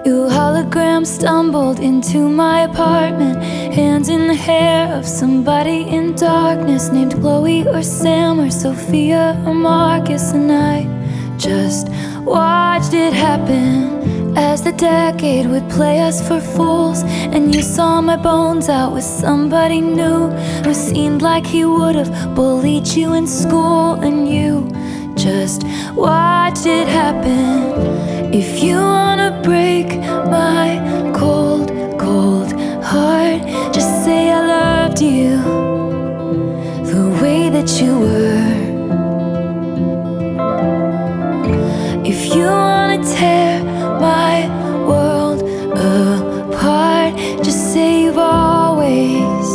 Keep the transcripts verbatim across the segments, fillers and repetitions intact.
Your hologram stumbled into my apartment, hands in the hair of somebody in darkness, named Chloe or Sam or Sophia or Marcus. And I just watched it happen as the decade would play us for fools. And you saw my bones out with somebody new who seemed like he would have bullied you in school. And you just watched it happen. If you wanna break my cold, cold heart, just say I loved you the way that you were. If you wanna tear my world apart, just say you've always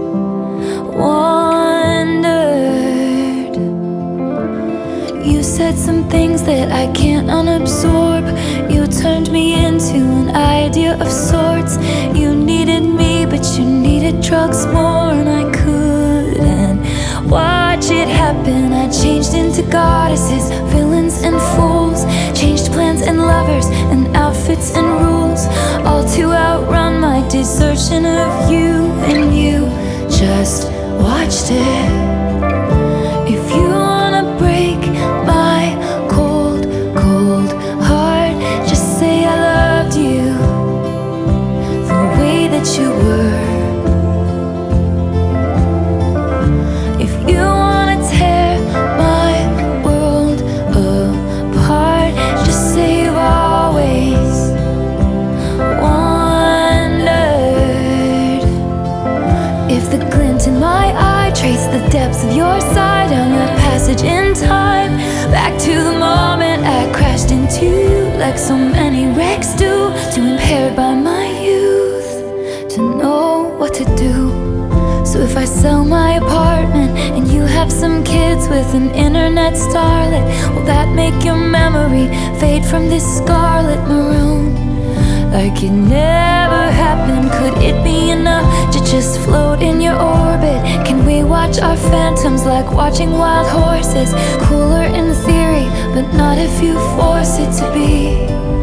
wondered. You said some things that I can't unabsorb. You turned me into an idea of sorts. You needed me, but you needed drugs more, and I couldn't watch it happen. I changed into goddesses, villains and fools, changed plans and lovers and outfits and rules, all to outrun my desertion of you. And you just watched it. If you wanna break my cold, cold heart, just say I loved you the way that you were. If you wanna tear my world apart, just say you've always wondered. If the glint in my eye traced the depths of your side on a passage in time, back to the moment I crashed into you, like so many wrecks do, too impaired by my youth to know what to do. So if I sell my apartment and you have some kids with an internet starlet, will that make your memory fade from this scarlet maroon? Like it never happened. Could it be enough to just float in your orbit? Can we watch our phantoms like watching wild horses? Cooler in theory, but not if you force it to be.